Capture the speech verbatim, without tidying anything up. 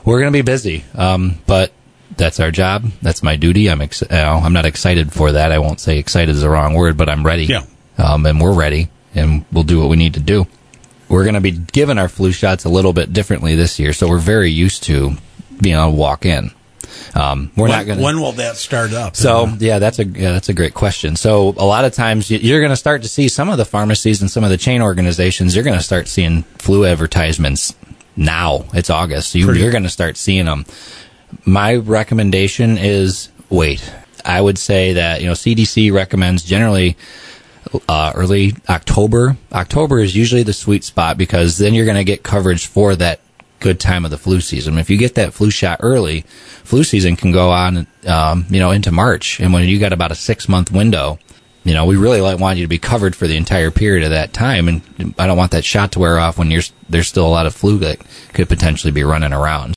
we're going to be busy, um, but that's our job. That's my duty. I'm ex- you know, I'm not excited for that. I won't say excited is the wrong word, but I'm ready. Yeah. Um, and we're ready, and we'll do what we need to do. We're going to be giving our flu shots a little bit differently this year, so we're very used to being able to walk in. Um, we're when, not going. When will that start up? So yeah, that's a yeah, that's a great question. So a lot of times you're going to start to see some of the pharmacies and some of the chain organizations. You're going to start seeing flu advertisements now. It's August, so you, you're going to start seeing them. My recommendation is wait. I would say that, you know, C D C recommends generally uh, early October. October is usually the sweet spot because then you're going to get coverage for that good time of the flu season. If you get that flu shot early, flu season can go on, um, you know, into March. And when you got about a six month window, you know, we really like, want you to be covered for the entire period of that time. And I don't want that shot to wear off when you're, there's still a lot of flu that could potentially be running around.